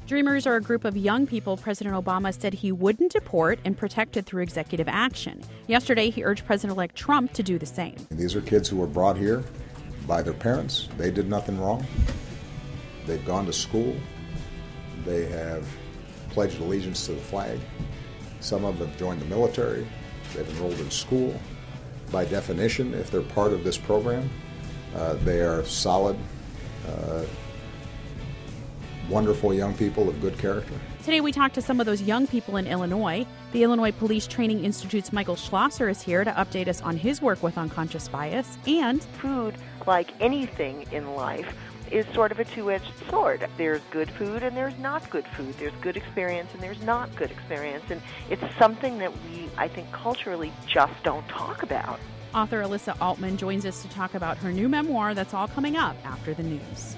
Dreamers are a group of young people President Obama said he wouldn't deport and protected through executive action. Yesterday, he urged President-elect Trump to do the same. These are kids who were brought here by their parents. They did nothing wrong. They've gone to school. They have pledged allegiance to the flag. Some of them have joined the military. They've enrolled in school. By definition, if they're part of this program, they are solid, wonderful young people of good character. Today we talked to some of those young people in Illinois. The Illinois Police Training Institute's Michael Schlosser is here to update us on his work with unconscious bias. And food, like anything in life, is sort of a two-edged sword. There's good food and there's not good food. There's good experience and there's not good experience. And it's something that we, I think, culturally just don't talk about. Author Alyssa Altman joins us to talk about her new memoir that's all coming up after the news.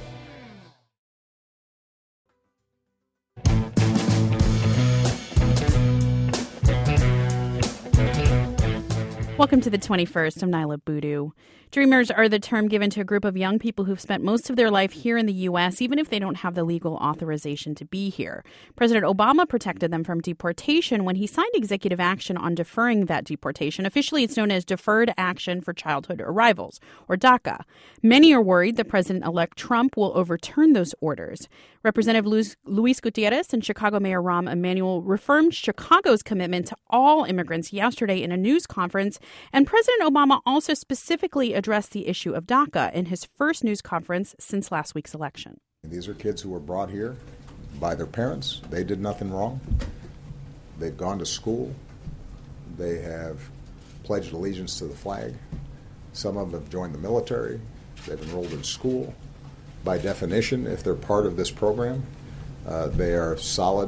Welcome to the 21st. I'm Nyla Boodoo. Dreamers are the term given to a group of young people who've spent most of their life here in the U.S., even if they don't have the legal authorization to be here. President Obama protected them from deportation when he signed executive action on deferring that deportation. Officially, it's known as Deferred Action for Childhood Arrivals, or DACA. Many are worried that President-elect Trump will overturn those orders. Representative Luis Gutierrez and Chicago Mayor Rahm Emanuel reaffirmed Chicago's commitment to all immigrants yesterday in a news conference, and President Obama also specifically addressed the issue of DACA in his first news conference since last week's election. These are kids who were brought here by their parents. They did nothing wrong. They've gone to school. They have pledged allegiance to the flag. Some of them have joined the military. They've enrolled in school. By definition, if they're part of this program, they are solid,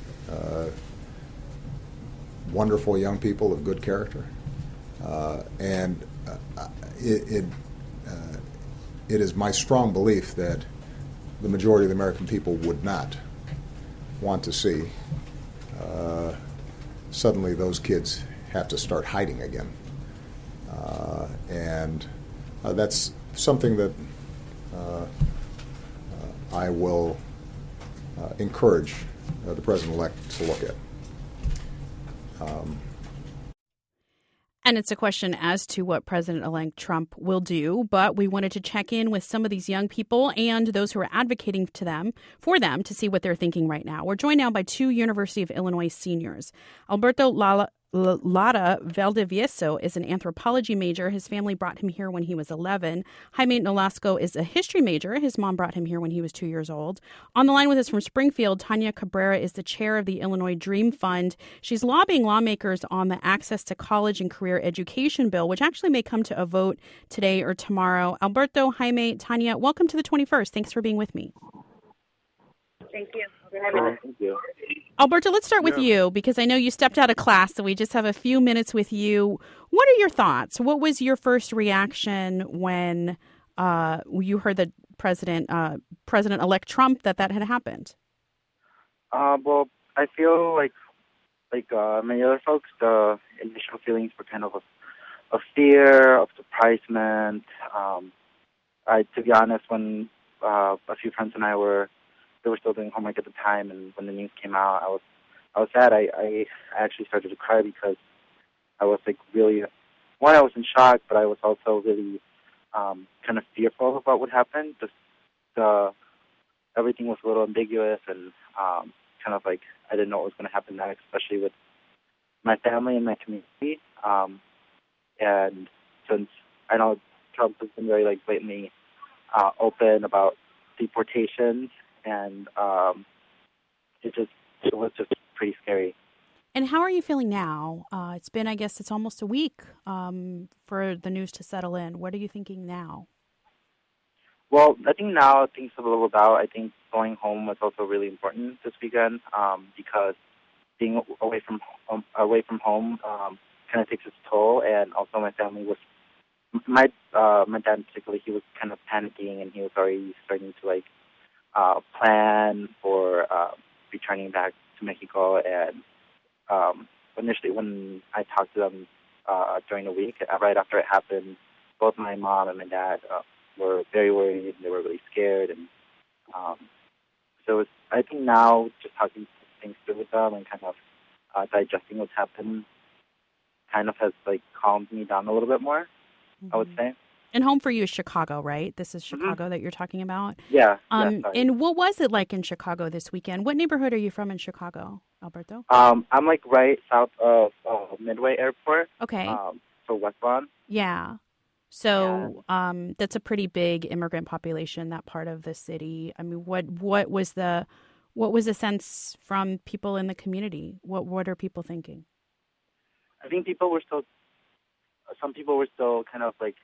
wonderful young people of good character. It is my strong belief that the majority of the American people would not want to see suddenly those kids have to start hiding again. And that's something that I will encourage the President-elect to look at. And it's a question as to what President-elect Trump will do, but we wanted to check in with some of these young people and those who are advocating for them to see what they're thinking right now. We're joined now by two University of Illinois seniors. Alberto Lara Valdivieso is an anthropology major. His family brought him here when he was 11. Jaime Nolasco is a history major. His mom brought him here when he was 2 years old. On the line with us from Springfield, Tania Cabrera is the chair of the Illinois Dream Fund. She's lobbying lawmakers on the Access to College and Career Education bill, which actually may come to a vote today or tomorrow. Alberto, Jaime, Tania, welcome to the 21st. Thanks for being with me. Thank you. Thank you. Alberto, let's start with you because I know you stepped out of class, so we just have a few minutes with you. What are your thoughts? What was your first reaction when you heard that President-elect Trump that had happened? Well, I feel like many other folks, the initial feelings were kind of a fear, of surprisement. To be honest, when a few friends and I were still doing homework at the time, and when the news came out, I was sad. I actually started to cry because I was really, I was in shock, but I was also really kind of fearful of what would happen. Everything was a little ambiguous, and kind of I didn't know what was going to happen next, especially with my family and my community. And since I know Trump has been very blatantly open about deportations, and it was just pretty scary. And how are you feeling now? It's been, I guess, it's almost a week for the news to settle in. What are you thinking now? Well, I think now things have leveled out. I think going home was also really important this weekend because being away from home kind of takes its toll. And also, my family was my dad particularly. He was kind of panicking, and he was already starting to plan for returning back to Mexico. And initially, when I talked to them during the week, right after it happened, both my mom and my dad were very worried. They were really scared, and So I think now just talking things through with them and kind of digesting what's happened kind of has like calmed me down a little bit more, I would say. And home for you is Chicago, right? This is Chicago that you're talking about? Yeah. Sorry. And what was it like in Chicago this weekend? What neighborhood are you from in Chicago, Alberto? I'm like right south of Midway Airport. Okay. So West Lawn. Yeah. So that's a pretty big immigrant population, that part of the city. I mean, what was the sense from people in the community? What are people thinking? I think some people were still kind of like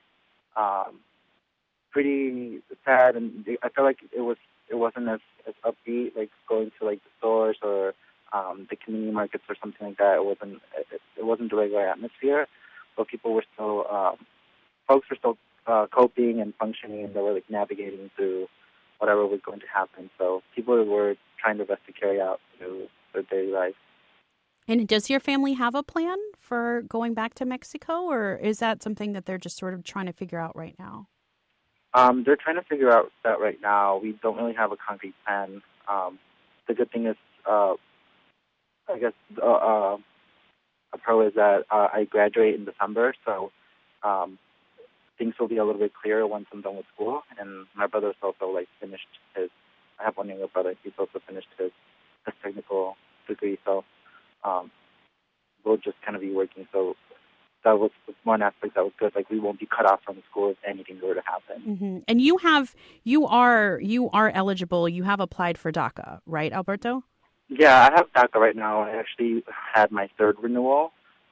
pretty sad, and I feel like it wasn't as upbeat, like going to like the stores or the community markets or something like that. It wasn't the regular atmosphere, but people were still folks were still coping and functioning, and they were like navigating through whatever was going to happen. So people were trying their best to carry out their daily life. And does your family have a plan for going back to Mexico, or is that something that they're just sort of trying to figure out right now? They're trying to figure out that right now. We don't really have a concrete plan. The good thing is, I guess, a pro is that I graduate in December, so things will be a little bit clearer once I'm done with school. And my brother's also like finished his. I have one younger brother. He's also finished his technical degree, so we'll just kind of be working. So that was one aspect that was good. Like we won't be cut off from school if anything were to happen. Mm-hmm. And you are eligible. You have applied for DACA, right, Alberto? Yeah, I have DACA right now. I actually had my third renewal.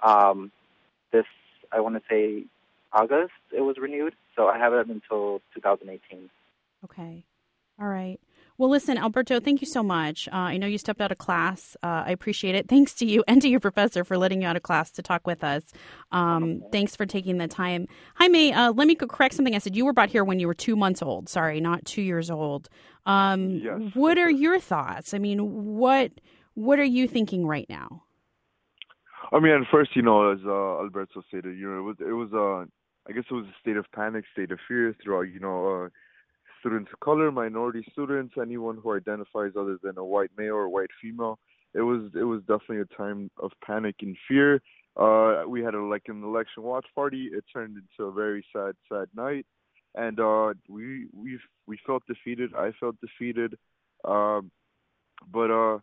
I want to say August it was renewed. So I have it until 2018. Okay. All right. Well, listen, Alberto, thank you so much. I know you stepped out of class. I appreciate it. Thanks to you and to your professor for letting you out of class to talk with us. Thanks for taking the time. Jaime, let me correct something I said. You were brought here when you were 2 months old. Sorry, not 2 years old. Yes. What are your thoughts? I mean, what are you thinking right now? I mean, at first, as Alberto stated, it was I guess it was a state of panic, state of fear throughout, students of color, minority students, anyone who identifies other than a white male or white female. It was definitely a time of panic and fear. We had an election watch party. It turned into a very sad night, and we felt defeated. I felt defeated, but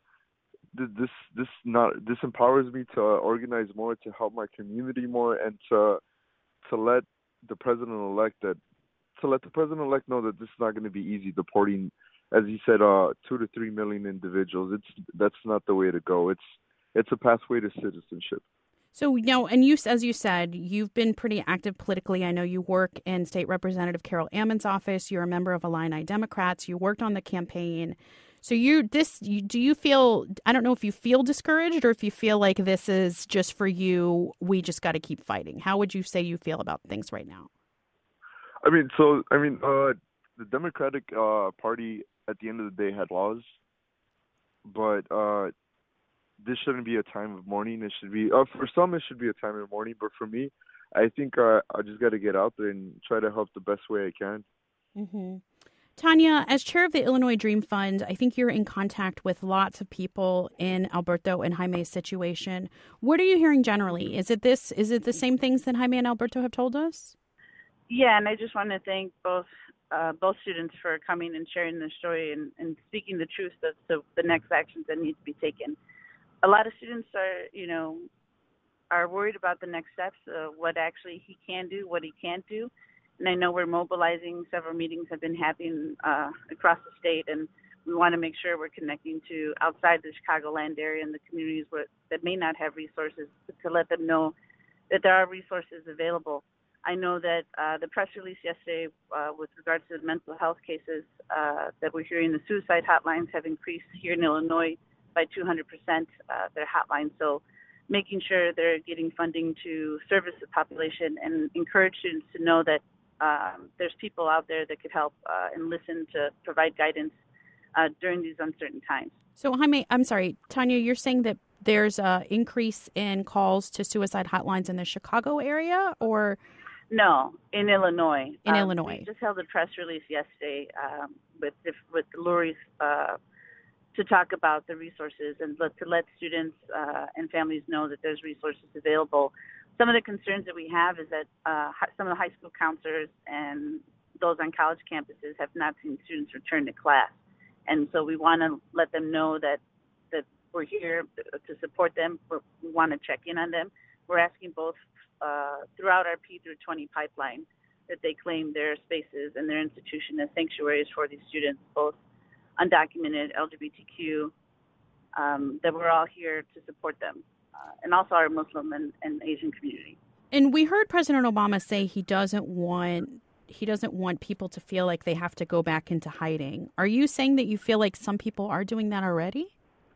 this empowers me to organize more, to help my community more, and to let the president-elect know that this is not going to be easy. Deporting, as he said, 2 to 3 million individuals. That's not the way to go. It's a pathway to citizenship. So, and you, as you said, you've been pretty active politically. I know you work in State Representative Carol Ammon's office. You're a member of Illini Democrats. You worked on the campaign. So do you feel, I don't know if you feel discouraged or if you feel like this is just for you, we just got to keep fighting. How would you say you feel about things right now? The Democratic Party at the end of the day had laws, but this shouldn't be a time of mourning. It should be, for some, it should be a time of mourning, but for me, I think I just got to get out there and try to help the best way I can. Mm-hmm. Tanya, as chair of the Illinois Dream Fund, I think you're in contact with lots of people in Alberto and Jaime's situation. What are you hearing generally? Is it the same things that Jaime and Alberto have told us? Yeah, and I just want to thank both students for coming and sharing their story and speaking the truth as to the next actions that need to be taken. A lot of students are worried about the next steps, what actually he can do, what he can't do. And I know we're mobilizing. Several meetings have been happening across the state, and we want to make sure we're connecting to outside the Chicagoland area and the communities that may not have resources to let them know that there are resources available. I know that the press release yesterday with regards to the mental health cases that we're hearing, the suicide hotlines have increased here in Illinois by 200%, their hotlines. So making sure they're getting funding to service the population and encourage students to know that there's people out there that could help and listen to provide guidance during these uncertain times. So, Jaime, I'm sorry, Tanya, you're saying that there's an increase in calls to suicide hotlines in the Chicago area, or? No, in Illinois. Illinois. We just held a press release yesterday with Lori's to talk about the resources and to let students and families know that there's resources available. Some of the concerns that we have is that some of the high school counselors and those on college campuses have not seen students return to class. And so we want to let them know that we're here to support them. We want to check in on them. We're asking both throughout our P through 20 pipeline that they claim their spaces and their institution as sanctuaries for these students, both undocumented, LGBTQ, that we're all here to support them, and also our Muslim and Asian community. And we heard President Obama say he doesn't want people to feel like they have to go back into hiding. Are you saying that you feel like some people are doing that already?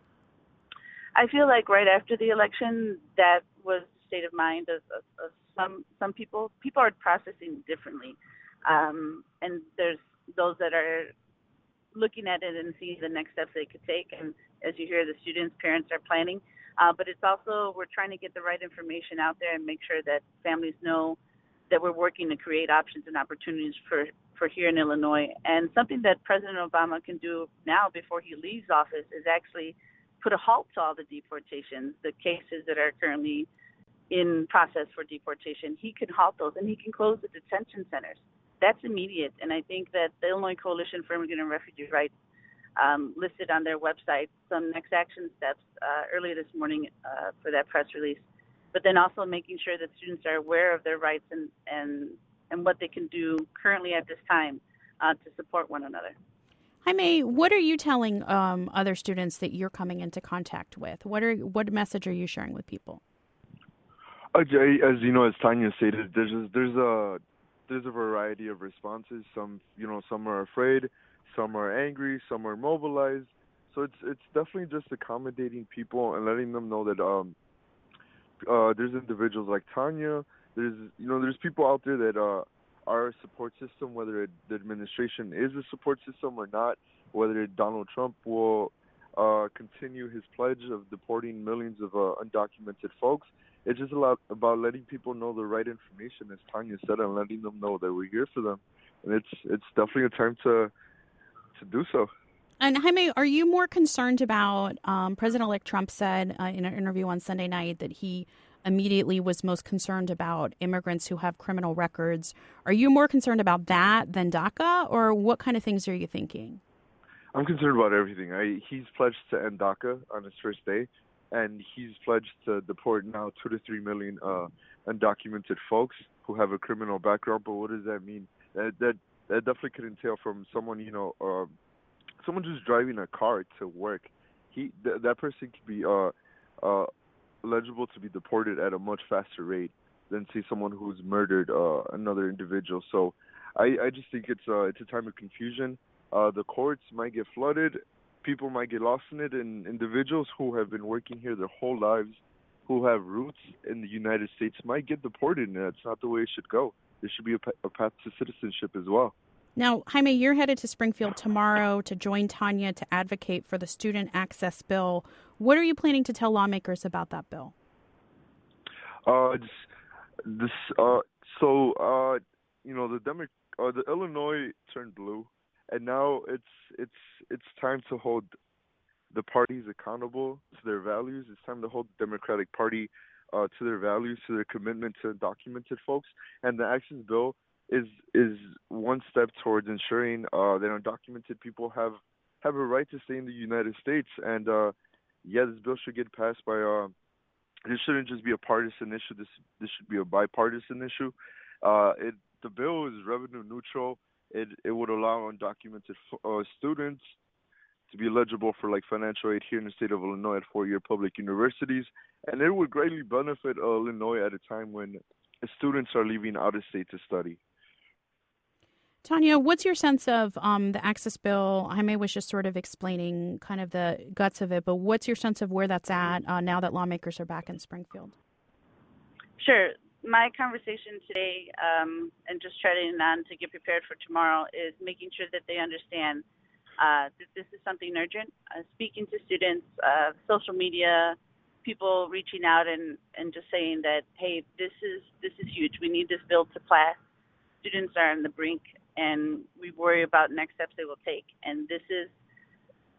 I feel like right after the election, that was the state of mind of some people. People are processing differently, and there's those that are looking at it and seeing the next steps they could take. And as you hear, the students, parents are planning. But it's also, we're trying to get the right information out there and make sure that families know that we're working to create options and opportunities for here in Illinois. And something that President Obama can do now before he leaves office is actually put a halt to all the deportations, the cases that are currently in process for deportation. He can halt those, and he can close the detention centers. That's immediate. And I think that the Illinois Coalition for Immigrant and Refugee Rights listed on their website some next action steps earlier this morning for that press release. But then also making sure that students are aware of their rights and what they can do currently at this time to support one another. Jaime, what are you telling other students that you're coming into contact with? What message are you sharing with people? As you know, as Tanya stated, there's a variety of responses. Some are afraid, some are angry, some are mobilized. So it's definitely just accommodating people and letting them know that there's individuals like Tanya. There's people out there that are a support system, whether the administration is a support system or not, whether Donald Trump will continue his pledge of deporting millions of undocumented folks. It's just a lot about letting people know the right information, as Tanya said, and letting them know that we're here for them. And it's definitely a time to do so. And Jaime, are you more concerned about, President-elect Trump said in an interview on Sunday night that he immediately was most concerned about immigrants who have criminal records. Are you more concerned about that than DACA, or what kind of things are you thinking? I'm concerned about everything. He's pledged to end DACA on his first day, and he's pledged to deport now 2 to 3 million undocumented folks who have a criminal background. But what does that mean? That definitely could entail from someone, someone just driving a car to work. That person could be eligible to be deported at a much faster rate than, say, someone who's murdered another individual. So I just think it's a time of confusion. The courts might get flooded. People might get lost in it, and individuals who have been working here their whole lives, who have roots in the United States, might get deported, and that's not the way it should go. There should be a path to citizenship as well. Now, Jaime, you're headed to Springfield tomorrow to join Tanya to advocate for the student access bill. What are you planning to tell lawmakers about that bill? The Illinois turned blue, and now it's time to hold the parties accountable to their values. It's time to hold the Democratic Party to their values, to their commitment to undocumented folks. And the access bill is one step towards ensuring that undocumented people have a right to stay in the United States. And this bill should get passed by. This shouldn't just be a partisan issue. This should be a bipartisan issue. The bill is revenue neutral. It would allow undocumented students to be eligible for financial aid here in the state of Illinois at four-year public universities, and it would greatly benefit Illinois at a time when students are leaving out of state to study. Tanya, what's your sense of the access bill? Jaime was just sort of explaining kind of the guts of it, but what's your sense of where that's at now that lawmakers are back in Springfield? Sure. My conversation today, and just treading on to get prepared for tomorrow, is making sure that they understand that this is something urgent. Speaking to students, social media, people reaching out and just saying that, hey, this is huge. We need this bill to pass. Students are on the brink, and we worry about next steps they will take. And this is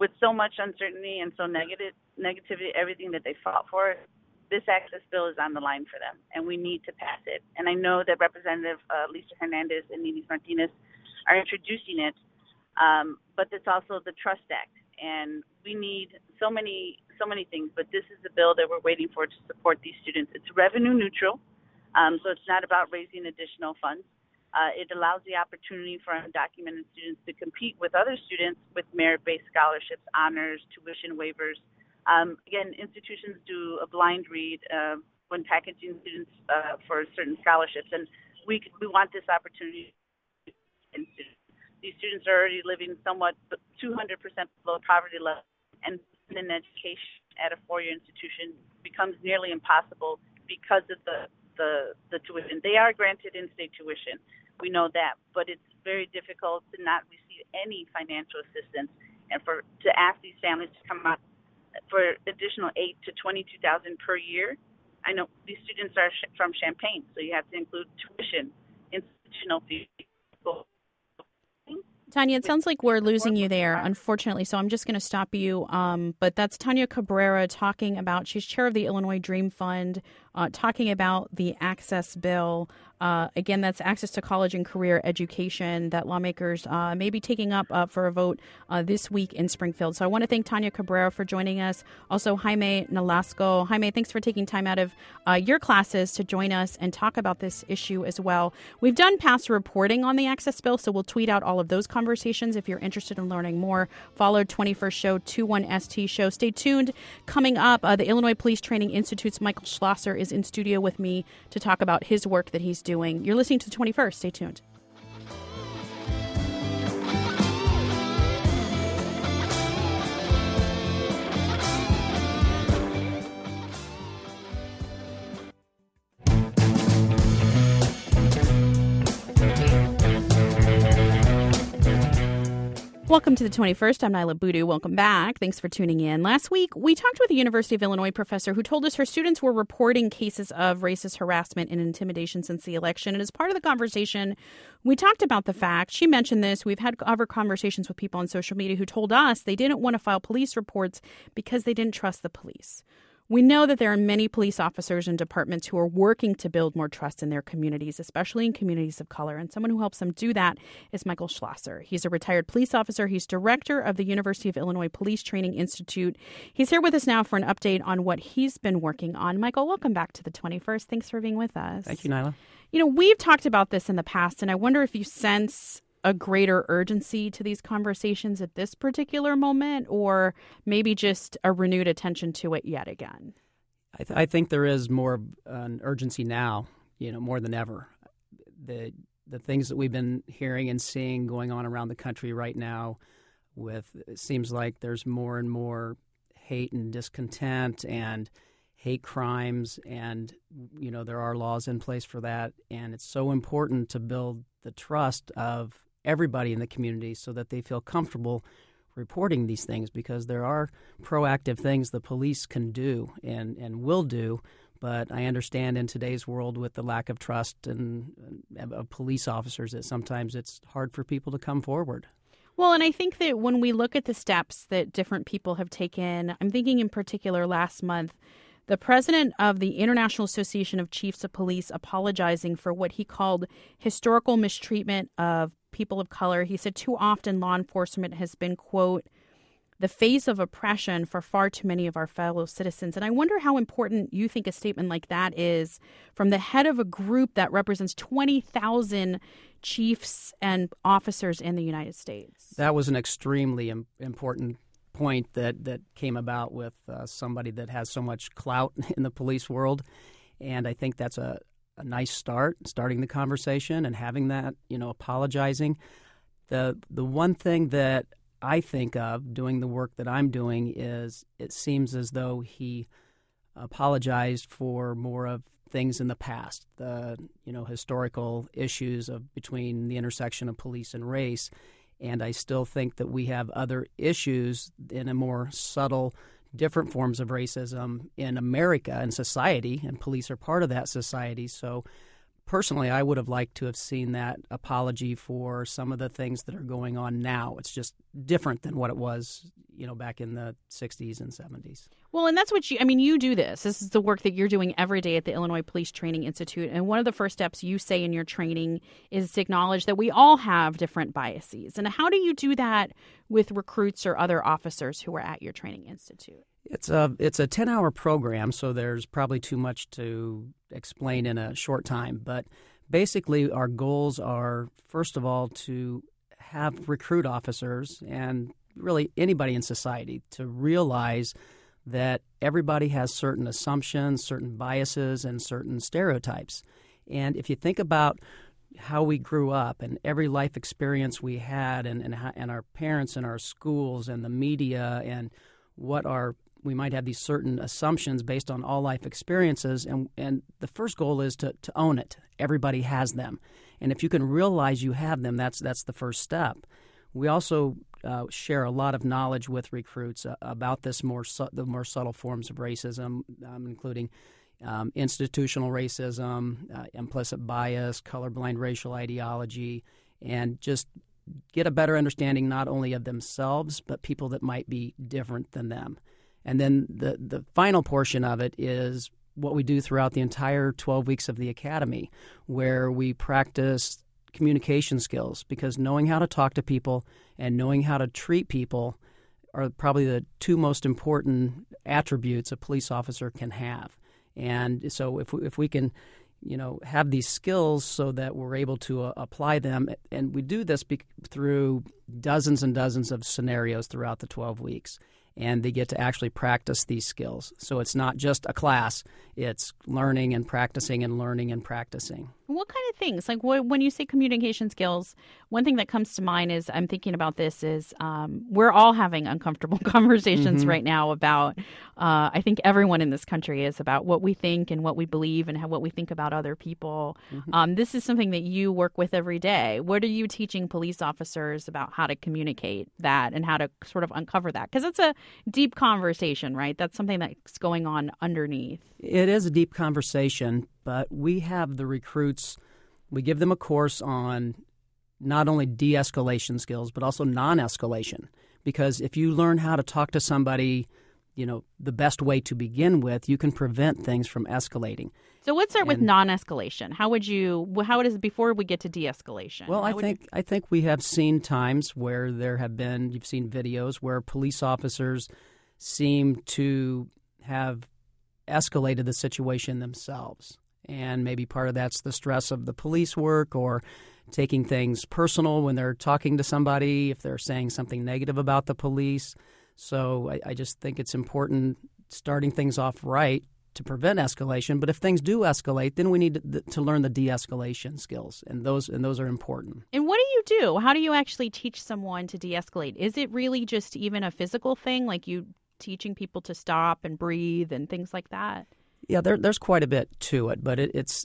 with so much uncertainty and so negativity, everything that they fought for, this access bill is on the line for them, and we need to pass it. And I know that Representative Lisa Hernandez and Ninis Martinez are introducing it, but it's also the Trust Act, and we need so many things. But this is the bill that we're waiting for to support these students. It's revenue neutral, so it's not about raising additional funds. It allows the opportunity for undocumented students to compete with other students with merit-based scholarships, honors, tuition waivers. Again, institutions do a blind read when packaging students for certain scholarships, and we want this opportunity. These students are already living somewhat 200% below poverty level, and an education at a four-year institution becomes nearly impossible because of the tuition. They are granted in-state tuition. We know that, but it's very difficult to not receive any financial assistance, and to ask these families to come out for additional $8,000 to $22,000 per year. I know these students are from Champaign, so you have to include tuition, institutional fees. Tanya, it sounds like we're losing you there, unfortunately, so I'm just going to stop you. But that's Tanya Cabrera talking about, she's chair of the Illinois Dream Fund, talking about the Access Bill. Again, that's access to college and career education that lawmakers may be taking up for a vote this week in Springfield. So I want to thank Tanya Cabrera for joining us. Also, Jaime Nolasco. Jaime, thanks for taking time out of your classes to join us and talk about this issue as well. We've done past reporting on the Access Bill, so we'll tweet out all of those conversations. If you're interested in learning more, follow 21st Show, 21ST Show. Stay tuned. Coming up, the Illinois Police Training Institute's Michael Schlosser is in studio with me to talk about his work that he's doing. You're listening to the 21st. Stay tuned. Welcome to the 21st. I'm Nyla Boodoo. Welcome back. Thanks for tuning in. Last week, we talked with a University of Illinois professor who told us her students were reporting cases of racist harassment and intimidation since the election. And as part of the conversation, we talked about the fact, she mentioned this, we've had other conversations with people on social media who told us they didn't want to file police reports because they didn't trust the police. We know that there are many police officers and departments who are working to build more trust in their communities, especially in communities of color. And someone who helps them do that is Michael Schlosser. He's a retired police officer. He's director of the University of Illinois Police Training Institute. He's here with us now for an update on what he's been working on. Michael, welcome back to the 21st. Thanks for being with us. Thank you, Nyla. You know, we've talked about this in the past, and I wonder if you sense a greater urgency to these conversations at this particular moment, or maybe just a renewed attention to it yet again? I think there is more an urgency now, more than ever. The things that we've been hearing and seeing going on around the country right now, it seems like there's more and more hate and discontent and hate crimes, and there are laws in place for that, and it's so important to build the trust of everybody in the community so that they feel comfortable reporting these things, because there are proactive things the police can do and will do. But I understand in today's world, with the lack of trust of police officers, that sometimes it's hard for people to come forward. Well, and I think that when we look at the steps that different people have taken, I'm thinking in particular last month, the president of the International Association of Chiefs of Police apologizing for what he called historical mistreatment of people of color. He said too often law enforcement has been, quote, the face of oppression for far too many of our fellow citizens. And I wonder how important you think a statement like that is from the head of a group that represents 20,000 chiefs and officers in the United States. That was an extremely important point that came about with somebody that has so much clout in the police world. And I think that's a nice starting the conversation and having that, apologizing. The one thing that I think of doing the work that I'm doing is it seems as though he apologized for more of things in the past, the historical issues between the intersection of police and race. And I still think that we have other issues in a more subtle, different forms of racism in America and society, and police are part of that society. So personally, I would have liked to have seen that apology for some of the things that are going on now. It's just different than what it was, back in the 60s and 70s. Well, and that's what you do this. This is the work that you're doing every day at the Illinois Police Training Institute. And one of the first steps you say in your training is to acknowledge that we all have different biases. And how do you do that with recruits or other officers who are at your training institute? It's a 10-hour program, so there's probably too much to explain in a short time. But basically, our goals are, first of all, to have recruit officers and really anybody in society to realize that everybody has certain assumptions, certain biases, and certain stereotypes. And if you think about how we grew up and every life experience we had and our parents and our schools and the media and we might have these certain assumptions based on all life experiences, and the first goal is to own it. Everybody has them. And if you can realize you have them, that's the first step. We also share a lot of knowledge with recruits about the more subtle forms of racism, including institutional racism, implicit bias, colorblind racial ideology, and just get a better understanding not only of themselves but people that might be different than them. And then the final portion of it is what we do throughout the entire 12 weeks of the academy, where we practice communication skills, because knowing how to talk to people and knowing how to treat people are probably the two most important attributes a police officer can have. And so if we can have these skills so that we're able to apply them, and we do this through dozens and dozens of scenarios throughout the 12 weeks. And they get to actually practice these skills. So it's not just a class. It's learning and practicing and learning and practicing. What kind of things? Like when you say communication skills, one thing that comes to mind is I'm thinking about this is we're all having uncomfortable conversations right now about, I think everyone in this country is, about what we think and what we believe and what we think about other people. This is something that you work with every day. What are you teaching police officers about how to communicate that and how to sort of uncover that? Because it's a deep conversation, right? That's something that's going on underneath. It is a deep conversation, but we have the recruits, we give them a course on not only de-escalation skills, but also non-escalation. Because if you learn how to talk to somebody, the best way to begin with, you can prevent things from escalating. So let's start with non-escalation. How is it before we get to de-escalation? Well, I think we have seen times where you've seen videos where police officers seem to have escalated the situation themselves. And maybe part of that's the stress of the police work or taking things personal when they're talking to somebody, if they're saying something negative about the police. So I just think it's important starting things off right to prevent escalation. But if things do escalate, then we need to learn the de-escalation skills, and those are important. And what do you do? How do you actually teach someone to de-escalate? Is it really just even a physical thing, like you teaching people to stop and breathe and things like that? Yeah, there's quite a bit to it, but it's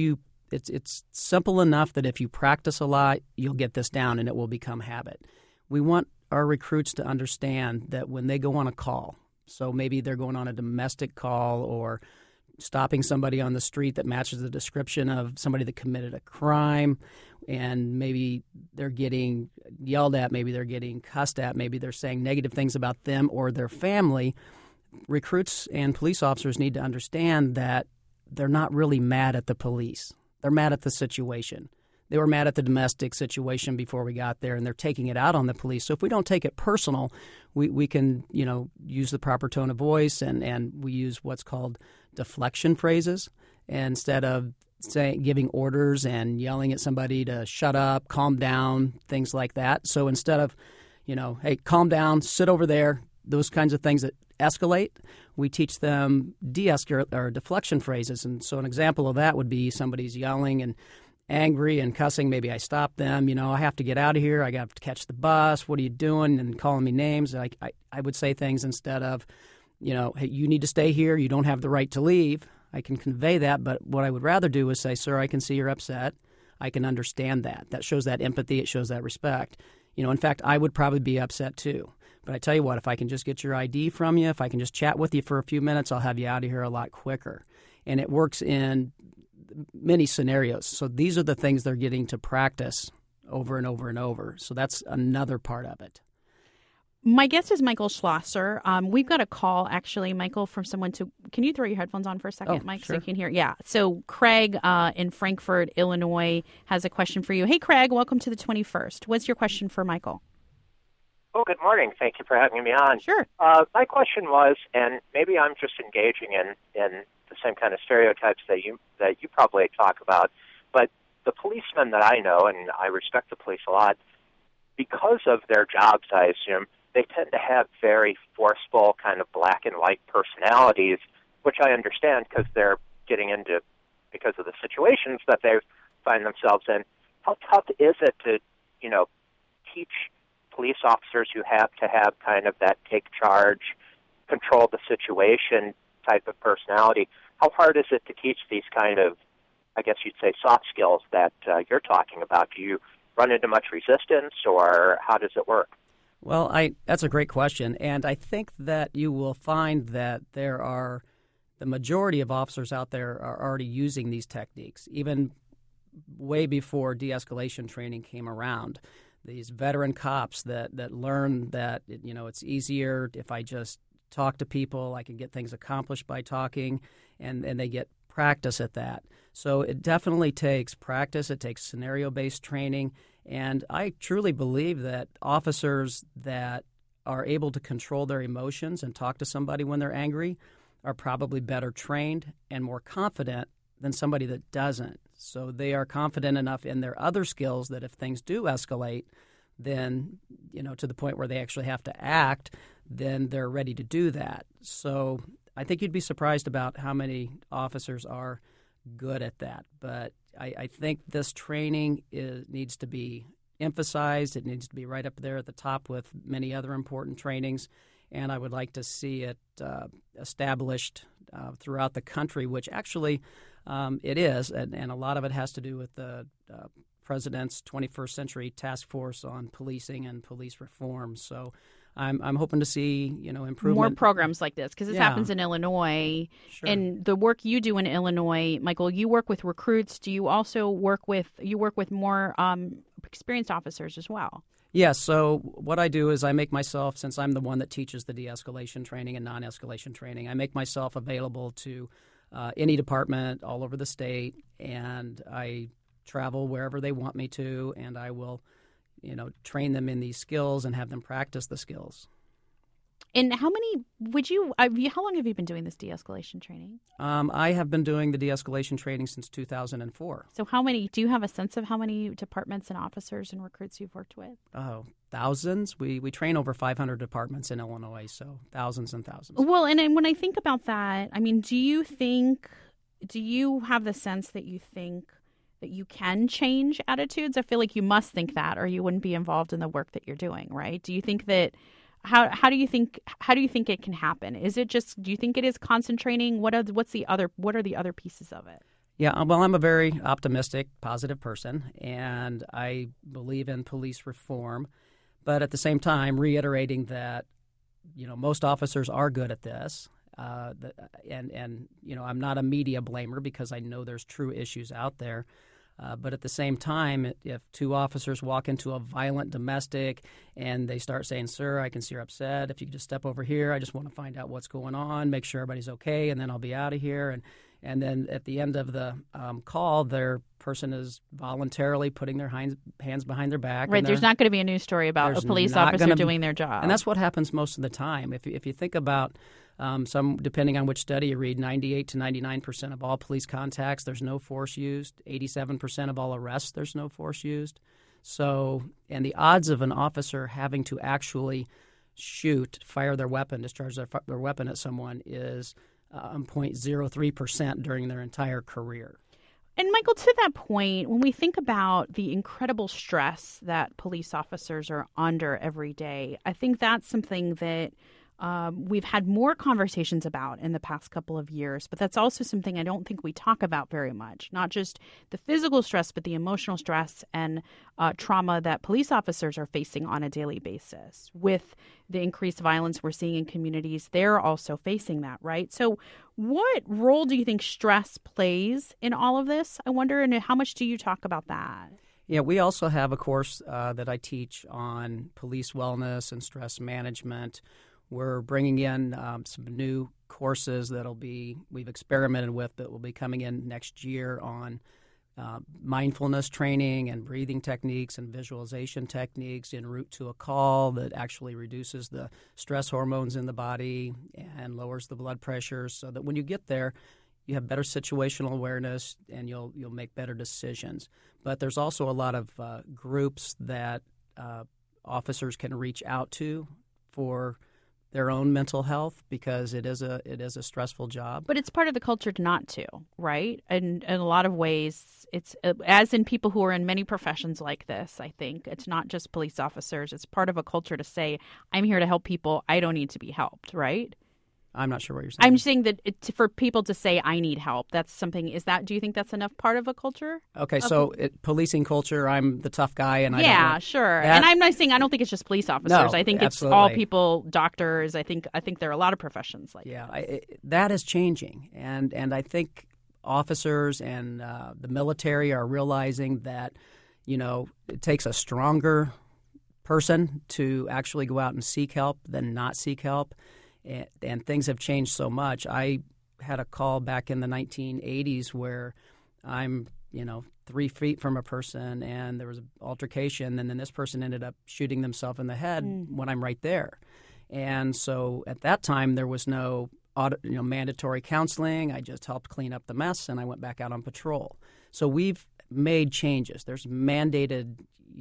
simple enough that if you practice a lot, you'll get this down and it will become habit. We want our recruits to understand that when they go on a call, so maybe they're going on a domestic call or stopping somebody on the street that matches the description of somebody that committed a crime, and maybe they're getting yelled at, maybe they're getting cussed at, maybe they're saying negative things about them or their family. Recruits and police officers need to understand that they're not really mad at the police. They're mad at the situation. They were mad at the domestic situation before we got there, and they're taking it out on the police. So if we don't take it personal, we can, use the proper tone of voice, and we use what's called deflection phrases instead of giving orders and yelling at somebody to shut up, calm down, things like that. So instead of, hey, calm down, sit over there, those kinds of things that escalate, we teach them de-escalate or deflection phrases. And so an example of that would be somebody's yelling and angry and cussing. Maybe I stop them. I have to get out of here. I got to catch the bus. What are you doing? And calling me names. I would say things instead of, hey, you need to stay here. You don't have the right to leave. I can convey that. But what I would rather do is say, sir, I can see you're upset. I can understand that. That shows that empathy. It shows that respect. In fact, I would probably be upset too. But I tell you what, if I can just get your ID from you, if I can just chat with you for a few minutes, I'll have you out of here a lot quicker. And it works in many scenarios. So these are the things they're getting to practice over and over and over. So that's another part of it. My guest is Michael Schlosser. We've got a call, actually, Michael, from someone to... Can you throw your headphones on for a second, Mike, sure. so you can hear? Yeah. So Craig in Frankfort, Illinois, has a question for you. Hey, Craig, welcome to the 21st. What's your question for Michael? Oh, good morning. Thank you for having me on. Sure. My question was, and maybe I'm just engaging in the same kind of stereotypes that you probably talk about, but the policemen that I know, and I respect the police a lot, because of their jobs, I assume, they tend to have very forceful kind of black and white personalities, which I understand because they're getting into, because of the situations that they find themselves in. How tough is it to, teach police officers who have to have kind of that take charge, control the situation type of personality? How hard is it to teach these kind of, I guess you'd say, soft skills that you're talking about? Do you run into much resistance, or how does it work? Well, that's a great question, and I think that you will find that the majority of officers out there are already using these techniques, even way before de-escalation training came around. These veteran cops that learn that, it's easier if I just talk to people, I can get things accomplished by talking, and they get practice at that. So it definitely takes practice. It takes scenario-based training. And I truly believe that officers that are able to control their emotions and talk to somebody when they're angry are probably better trained and more confident than somebody that doesn't. So they are confident enough in their other skills that if things do escalate, then, to the point where they actually have to act, then they're ready to do that. So I think you'd be surprised about how many officers are good at that. But I think this training needs to be emphasized. It needs to be right up there at the top with many other important trainings. And I would like to see it established throughout the country, which actually it is. And a lot of it has to do with the President's 21st Century Task Force on Policing and Police Reform. So I'm hoping to see, improvement. More programs like this, because this happens in Illinois. Sure. And the work you do in Illinois, Michael, you work with recruits. Do you also work with more experienced officers as well? Yes. So what I do is I make myself, since I'm the one that teaches the de-escalation training and non-escalation training, I make myself available to any department all over the state, and I travel wherever they want me to, and I will train them in these skills and have them practice the skills. And how long have you been doing this de-escalation training? I have been doing the de-escalation training since 2004. So do you have a sense of how many departments and officers and recruits you've worked with? Oh, thousands. We train over 500 departments in Illinois, so thousands and thousands. Well, and when I think about that, I mean, do you have the sense that you think that you can change attitudes? I feel like you must think that, or you wouldn't be involved in the work that you're doing, right? Do you think that? How do you think it can happen? Is it just? Do you think it is concentrating? What are the other pieces of it? Yeah, well, I'm a very optimistic, positive person, and I believe in police reform, but at the same time, reiterating that most officers are good at this. And I'm not a media blamer because I know there's true issues out there. But at the same time, if two officers walk into a violent domestic and they start saying, "Sir, I can see you're upset. If you could just step over here, I just want to find out what's going on, make sure everybody's okay, and then I'll be out of here." And then at the end of the call, their person is voluntarily putting their hands behind their back. Right. There's not going to be a news story about a police officer doing their job. And that's what happens most of the time. If you think about depending on which study you read, 98 to 99% of all police contacts, there's no force used. 87% of all arrests, there's no force used. So, and the odds of an officer having to actually fire their weapon, discharge their weapon at someone is 0.03% during their entire career. And Michael, to that point, when we think about the incredible stress that police officers are under every day, I think that's something that we've had more conversations about in the past couple of years, but that's also something I don't think we talk about very much. Not just the physical stress, but the emotional stress and trauma that police officers are facing on a daily basis. With the increased violence we're seeing in communities, they're also facing that, right? So what role do you think stress plays in all of this? I wonder, and how much do you talk about that? Yeah, we also have a course that I teach on police wellness and stress management. We're bringing in some new courses we've experimented with that will be coming in next year on mindfulness training and breathing techniques and visualization techniques en route to a call that actually reduces the stress hormones in the body and lowers the blood pressure so that when you get there, you have better situational awareness and you'll make better decisions. But there's also a lot of groups that officers can reach out to for their own mental health because it is a stressful job. But it's part of the culture not to, right? And in a lot of ways, it's as in people who are in many professions like this, I think. It's not just police officers. It's part of a culture to say, I'm here to help people. I don't need to be helped, right? I'm not sure what you're saying. I'm saying that for people to say, I need help, that's something, do you think that's enough part of a culture? Okay, so policing culture, I'm the tough guy. And sure. And I'm not saying, I don't think it's just police officers. No, I think absolutely. It's all people, doctors. I think there are a lot of professions like that. That is changing. And I think officers and the military are realizing that, it takes a stronger person to actually go out and seek help than not seek help. And things have changed so much. I had a call back in the 1980s where I'm, 3 feet from a person and there was an altercation and then this person ended up shooting themselves in the head when I'm right there. And so at that time there was no mandatory counseling. I just helped clean up the mess and I went back out on patrol. So we've made changes. There's mandated,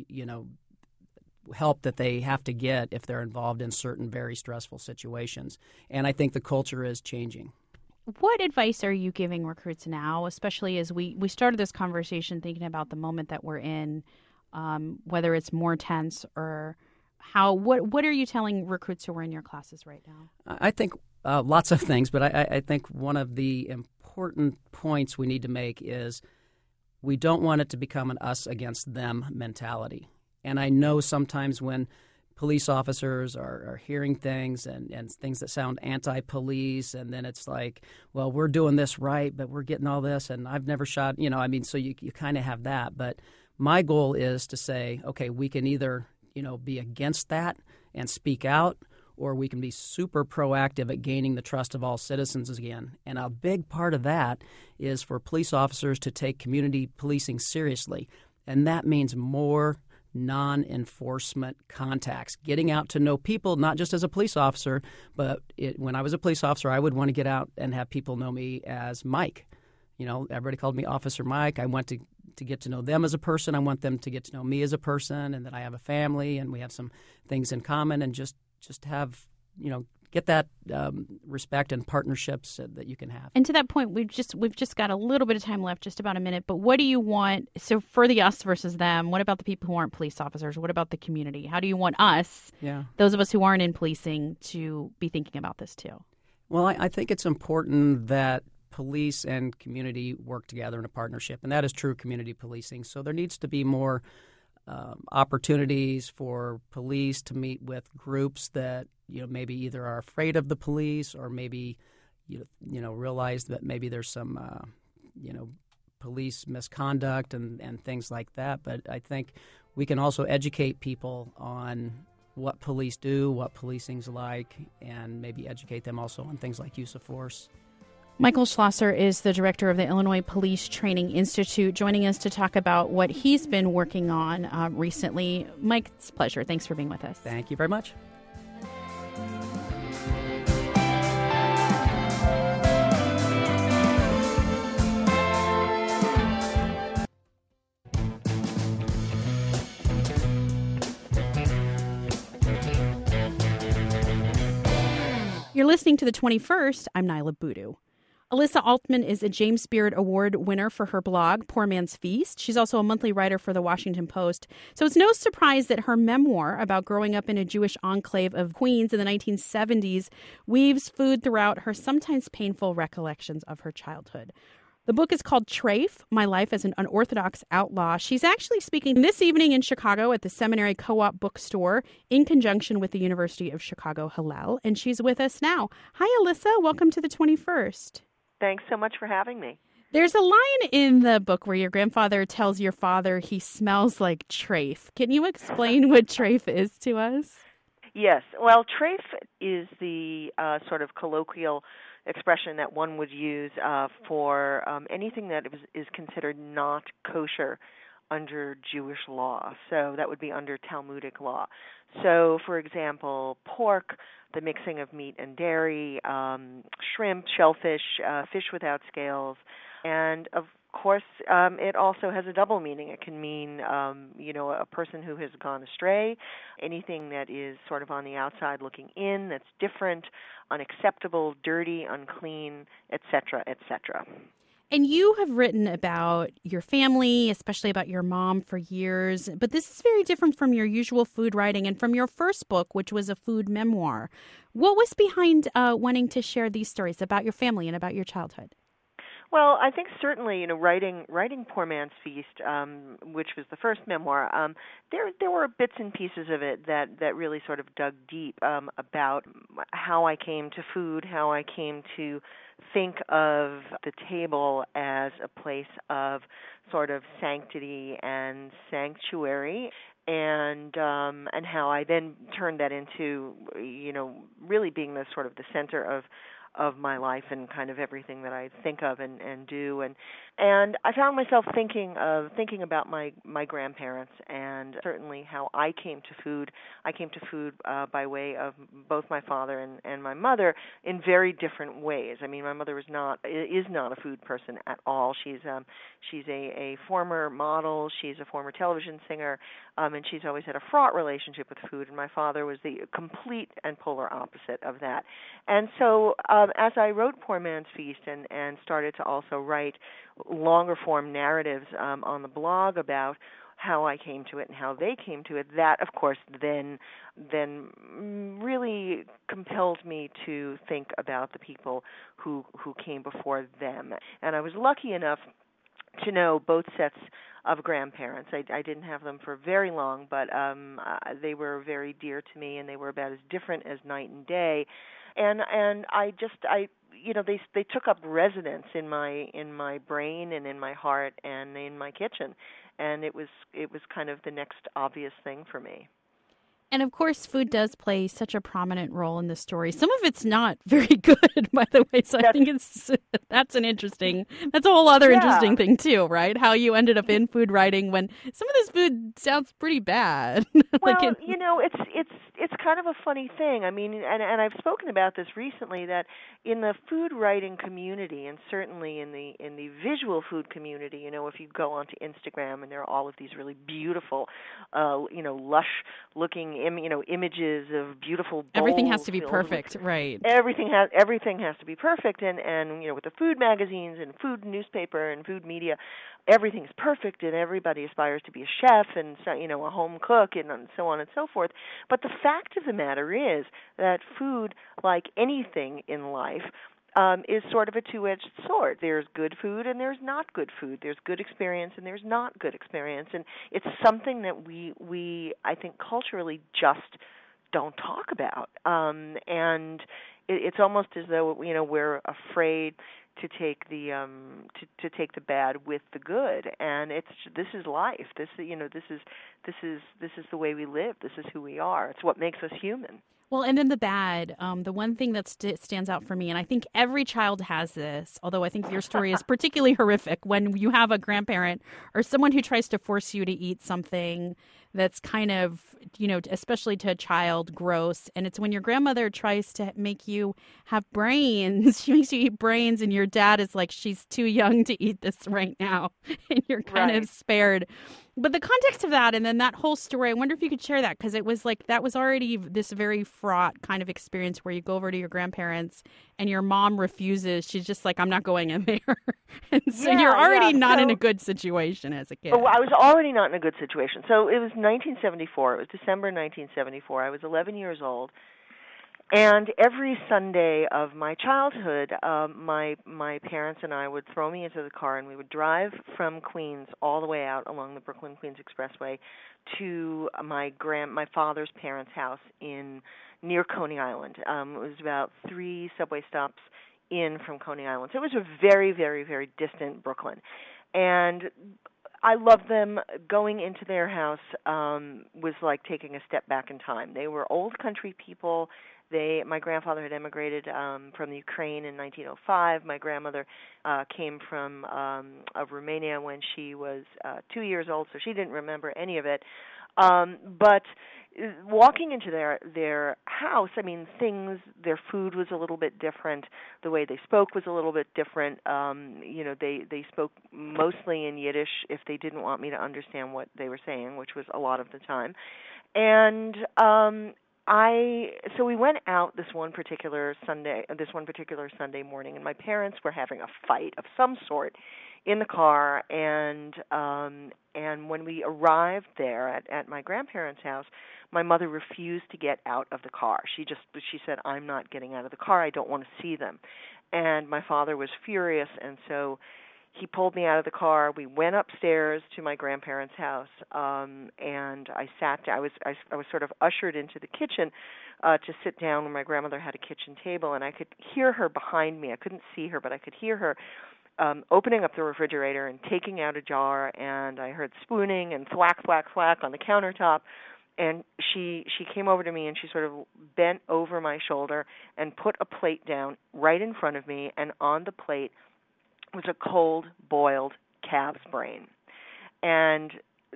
help that they have to get if they're involved in certain very stressful situations. And I think the culture is changing. What advice are you giving recruits now, especially as we started this conversation thinking about the moment that we're in, whether it's more tense or what are you telling recruits who are in your classes right now? I think lots of things, but I think one of the important points we need to make is we don't want it to become an us against them mentality. And I know sometimes when police officers are hearing things and things that sound anti-police, and then it's like, well, we're doing this right, but we're getting all this, and I've never shot, so you kind of have that. But my goal is to say, okay, we can either, be against that and speak out, or we can be super proactive at gaining the trust of all citizens again. And a big part of that is for police officers to take community policing seriously. And that means more non-enforcement contacts, getting out to know people, not just as a police officer, but when I was a police officer, I would want to get out and have people know me as Mike. Everybody called me Officer Mike. I want to get to know them as a person. I want them to get to know me as a person, and that I have a family and we have some things in common, and just have, get that respect and partnerships that you can have. And to that point, we've just got a little bit of time left, just about a minute. But what do you want? So for the us versus them, what about the people who aren't police officers? What about the community? How do you want us, those of us who aren't in policing, to be thinking about this too? Well, I think it's important that police and community work together in a partnership, and that is true community policing. So there needs to be more opportunities for police to meet with groups that maybe either are afraid of the police or maybe realize that maybe there's some police misconduct and things like that. But I think we can also educate people on what police do, what policing's like, and maybe educate them also on things like use of force. Michael Schlosser is the director of the Illinois Police Training Institute, joining us to talk about what he's been working on recently. Mike, it's a pleasure. Thanks for being with us. Thank you very much. You're listening to The 21st. I'm Nyla Boodoo. Alyssa Altman is a James Beard Award winner for her blog, Poor Man's Feast. She's also a monthly writer for The Washington Post. So it's no surprise that her memoir about growing up in a Jewish enclave of Queens in the 1970s weaves food throughout her sometimes painful recollections of her childhood. The book is called Treif, My Life as an Unorthodox Outlaw. She's actually speaking this evening in Chicago at the Seminary Co-op Bookstore in conjunction with the University of Chicago Hillel, and she's with us now. Hi, Alyssa. Welcome to the 21st. Thanks so much for having me. There's a line in the book where your grandfather tells your father he smells like treif. Can you explain what treif is to us? Yes. Well, treif is the sort of colloquial expression that one would use for anything that is considered not kosher under Jewish law. So that would be under Talmudic law. So, for example, pork, the mixing of meat and dairy, shrimp, shellfish, fish without scales, and of course, it also has a double meaning. It can mean, a person who has gone astray, anything that is sort of on the outside looking in, that's different, unacceptable, dirty, unclean, etc., etc. And you have written about your family, especially about your mom, for years. But this is very different from your usual food writing and from your first book, which was a food memoir. What was behind wanting to share these stories about your family and about your childhood? Well, I think certainly, writing Poor Man's Feast, which was the first memoir, there were bits and pieces of it that really sort of dug deep about how I came to food, how I came to think of the table as a place of sort of sanctity and sanctuary, and how I then turned that into, really being the sort of the center of my life and kind of everything that I think of and do, and I found myself thinking about my grandparents and certainly how I came to food. I came to food by way of both my father and my mother in very different ways. I mean, my mother is not a food person at all. She's a former model. She's a former television singer, and she's always had a fraught relationship with food. And my father was the complete and polar opposite of that. And so as I wrote Poor Man's Feast and started to also write longer form narratives on the blog about how I came to it and how they came to it, that, of course, then really compelled me to think about the people who came before them. And I was lucky enough to know both sets of grandparents. I didn't have them for very long, but they were very dear to me, and they were about as different as night and day. And they took up residence in my brain and in my heart and in my kitchen, and it was kind of the next obvious thing for me. And of course, food does play such a prominent role in the story. Some of it's not very good, by the way. So I think that's a whole other interesting thing too, right? How you ended up in food writing when some of this food sounds pretty bad. Well, it's kind of a funny thing. I mean, and I've spoken about this recently, that in the food writing community, and certainly in the visual food community, if you go onto Instagram and there are all of these really beautiful, lush looking images of beautiful bowls. Everything has to be perfect, right? Everything has to be perfect, and with the food magazines and food newspaper and food media, everything's perfect, and everybody aspires to be a chef and a home cook and so on and so forth. But the fact of the matter is that food, like anything in life, is sort of a two-edged sword. There's good food and there's not good food. There's good experience and there's not good experience. And it's something that we I think culturally just don't talk about. And it's almost as though we're afraid to take the to take the bad with the good. And this is life. This is the way we live. This is who we are. It's what makes us human. Well, and then the bad, the one thing that stands out for me, and I think every child has this, although I think your story is particularly horrific, when you have a grandparent or someone who tries to force you to eat something that's kind of, especially to a child, gross. And it's when your grandmother tries to make you have brains. She makes you eat brains, and your dad is like, she's too young to eat this right now. And you're kind of spared. But the context of that, and then that whole story, I wonder if you could share that, because it was like that was already this very fraught kind of experience where you go over to your grandparents and your mom refuses. She's just like, I'm not going in there. And so you're already not in a good situation as a kid. Well, I was already not in a good situation. So it was 1974. It was December 1974. I was 11 years old. And every Sunday of my childhood, my parents and I would throw me into the car, and we would drive from Queens all the way out along the Brooklyn-Queens Expressway to my father's parents' house near Coney Island. It was about 3 subway stops in from Coney Island. So it was a very, very, very distant Brooklyn. And I loved them. Going into their house was like taking a step back in time. They were old country people. My grandfather had emigrated from the Ukraine in 1905. My grandmother came from Romania when she was 2 years old, so she didn't remember any of it. But walking into their house, I mean, their food was a little bit different. The way they spoke was a little bit different. They spoke mostly in Yiddish if they didn't want me to understand what they were saying, which was a lot of the time. And so we went out this one particular Sunday morning, and my parents were having a fight of some sort in the car, and when we arrived there at my grandparents' house, my mother refused to get out of the car. She said, I'm not getting out of the car. I don't want to see them. And my father was furious, and so he pulled me out of the car. We went upstairs to my grandparents' house, and I sat down. I was sort of ushered into the kitchen to sit down where my grandmother had a kitchen table, and I could hear her behind me. I couldn't see her, but I could hear her opening up the refrigerator and taking out a jar, and I heard spooning and thwack, thwack, thwack on the countertop. And she came over to me, and she sort of bent over my shoulder and put a plate down right in front of me, and on the plate was a cold boiled calf's brain. And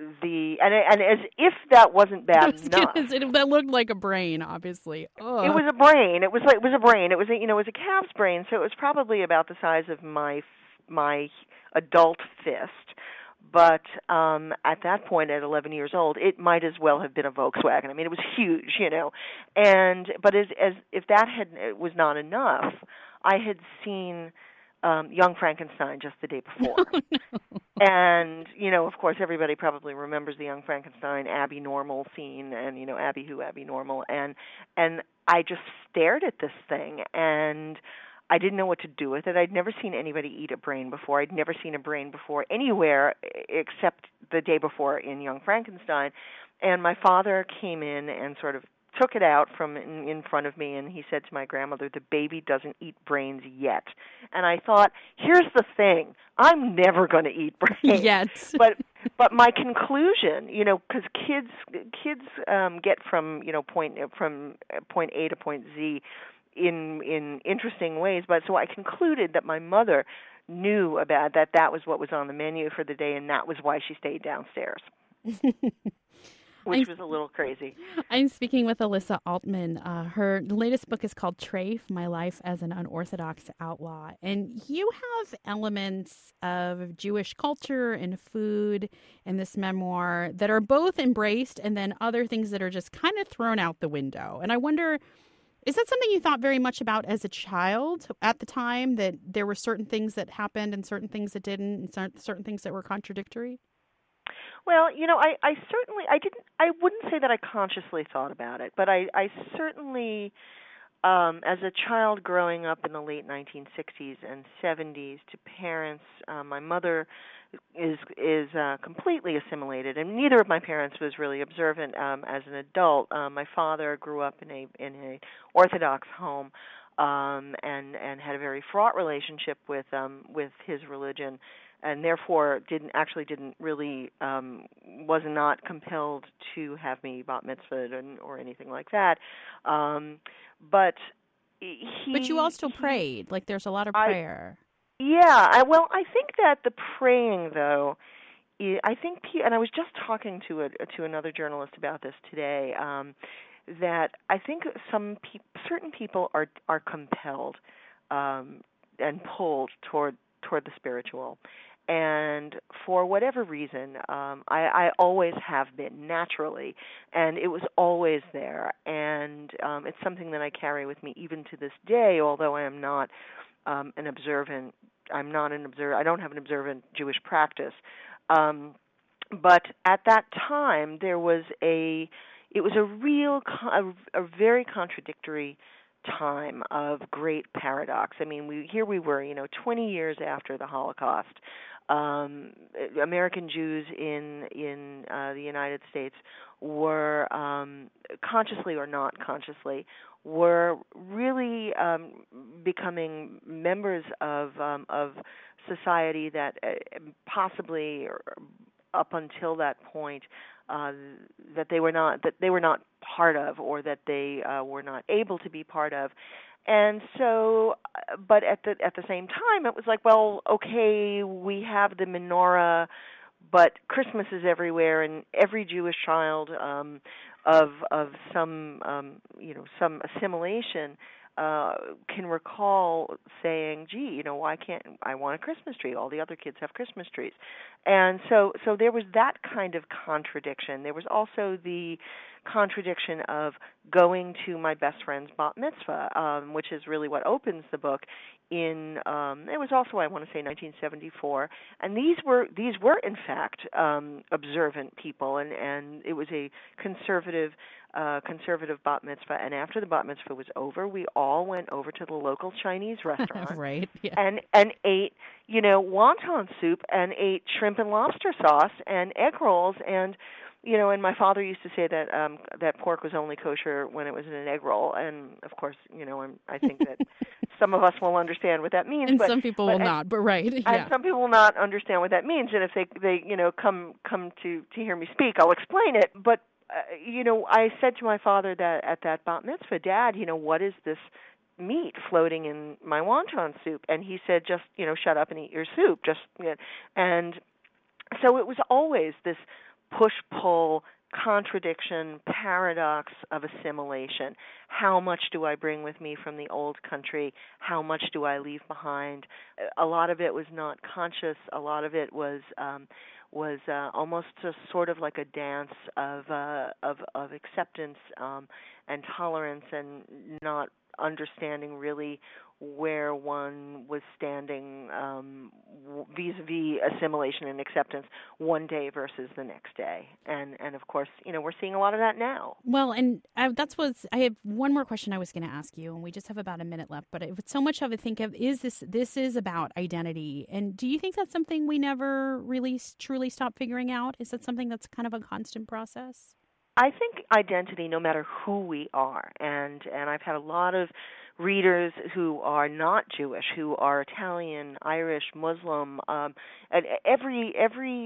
as if that wasn't bad enough, that looked like a brain. Obviously, ugh. It was a brain. It was a brain. It was a calf's brain. So it was probably about the size of my adult fist. But at that point, at 11 years old, it might as well have been a Volkswagen. I mean, it was huge, But as if that was not enough, I had seen Young Frankenstein just the day before. Oh, no. And, of course, everybody probably remembers the Young Frankenstein Abby Normal scene, and, Abby who, Abby Normal. And I just stared at this thing, and I didn't know what to do with it. I'd never seen anybody eat a brain before. I'd never seen a brain before anywhere except the day before in Young Frankenstein. And my father came in and sort of took it out from in front of me, and he said to my grandmother, the baby doesn't eat brains yet. And I thought, here's the thing, I'm never going to eat brains. Yet. But my conclusion, because kids get from point A to point Z in interesting ways, but so I concluded that my mother knew about that was what was on the menu for the day, and that was why she stayed downstairs. Which was a little crazy. I'm speaking with Alyssa Altman. Her latest book is called Trafe, My Life as an Unorthodox Outlaw. And you have elements of Jewish culture and food in this memoir that are both embraced and then other things that are just kind of thrown out the window. And I wonder, is that something you thought very much about as a child at the time, that there were certain things that happened and certain things that didn't, and certain things that were contradictory? Well, I wouldn't say that I consciously thought about it, but I certainly, as a child growing up in the late 1960s and 70s to parents, my mother is completely assimilated, and neither of my parents was really observant as an adult. My father grew up in a Orthodox home, and had a very fraught relationship with his religion, and therefore was not compelled to have me bat mitzvahed or anything like that. But you also prayed. Like, there's a lot of prayer. I think that the praying, though, I think, and I was just talking to another journalist about this today, that I think certain people are compelled and pulled toward the spiritual. And for whatever reason, I always have been naturally, and it was always there. And it's something that I carry with me even to this day, although I am not an observant. I don't have an observant Jewish practice. But at that time, it was a very contradictory time of great paradox. I mean, here we were, 20 years after the Holocaust. American Jews in the United States were, consciously or not consciously, were really becoming members of society that possibly, up until that point, that they were not part of, or that they were not able to be part of. And so, but at the same time, it was like, well, okay, we have the menorah, but Christmas is everywhere, and every Jewish child of some some assimilation can recall saying, gee, why can't I want a Christmas tree? All the other kids have Christmas trees. And so there was that kind of contradiction. There was also the contradiction of going to my best friend's bat mitzvah, which is really what opens the book. It was also, I want to say, 1974, and these were in fact observant people, and it was a conservative bat mitzvah. And after the bat mitzvah was over, we all went over to the local Chinese restaurant, right? Yeah. and ate wonton soup, and ate shrimp and lobster sauce and egg rolls, and and my father used to say that that pork was only kosher when it was in an egg roll, and of course, I think that some of us will understand what that means, and some people will not. But right, yeah. And some people will not understand what that means, and if they come to hear me speak, I'll explain it. But I said to my father that at that bat mitzvah, Dad, what is this meat floating in my wonton soup? And he said, just shut up and eat your soup. And so it was always this push-pull, contradiction, paradox of assimilation. How much do I bring with me from the old country? How much do I leave behind? A lot of it was not conscious. A lot of it was almost sort of like a dance of acceptance and tolerance, and not understanding really where one was standing vis-a-vis assimilation and acceptance one day versus the next day. And of course, we're seeing a lot of that now. Well, and I have one more question I was going to ask you, and we just have about a minute left, but so much of it, think of, is this is about identity. And do you think that's something we never really truly stop figuring out? Is that something that's kind of a constant process? I think identity, no matter who we are, and I've had a lot of readers who are not Jewish, who are Italian, Irish, Muslim, and every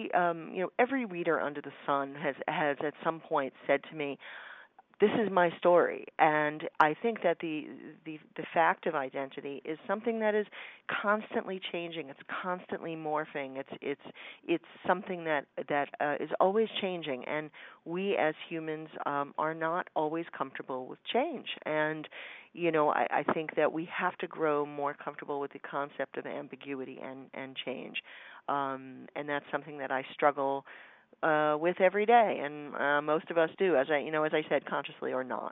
reader under the sun has at some point said to me, this is my story. And I think that the fact of identity is something that is constantly changing. It's constantly morphing. It's something that is always changing. And we as humans are not always comfortable with change. And I think that we have to grow more comfortable with the concept of ambiguity and change. And that's something that I struggle with every day, and most of us do, as I said, consciously or not.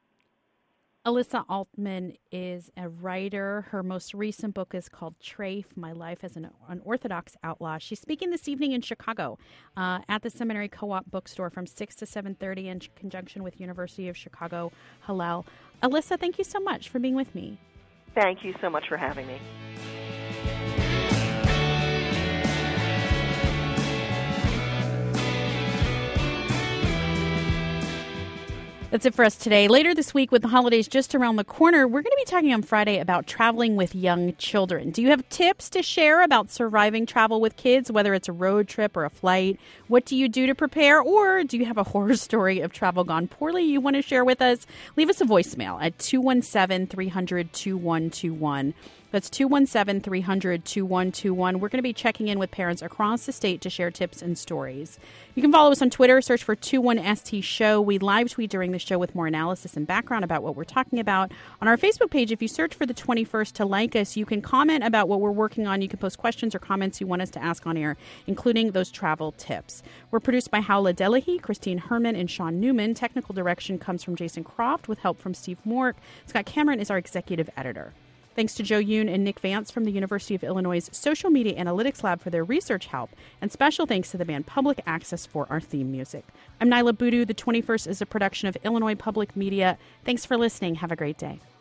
Alyssa Altman is a writer. Her most recent book is called Treif, My Life as an Unorthodox Outlaw. She's speaking this evening in Chicago at the Seminary Co-op bookstore from 6 to 7:30 in conjunction with University of Chicago Hillel. Alyssa, thank you so much for being with me. Thank you so much for having me. That's it for us today. Later this week, with the holidays just around the corner, we're going to be talking on Friday about traveling with young children. Do you have tips to share about surviving travel with kids, whether it's a road trip or a flight? What do you do to prepare? Or do you have a horror story of travel gone poorly you want to share with us? Leave us a voicemail at 217-300-2121. That's 217-300-2121. We're going to be checking in with parents across the state to share tips and stories. You can follow us on Twitter. Search for 21ST Show. We live tweet during the show with more analysis and background about what we're talking about. On our Facebook page, if you search for the 21st to like us, you can comment about what we're working on. You can post questions or comments you want us to ask on air, including those travel tips. We're produced by Howla Delahy, Christine Herman, and Sean Newman. Technical direction comes from Jason Croft with help from Steve Mork. Scott Cameron is our executive editor. Thanks to Joe Yoon and Nick Vance from the University of Illinois' Social Media Analytics Lab for their research help, and special thanks to the band Public Access for our theme music. I'm Nyla Boodoo. The 21st is a production of Illinois Public Media. Thanks for listening. Have a great day.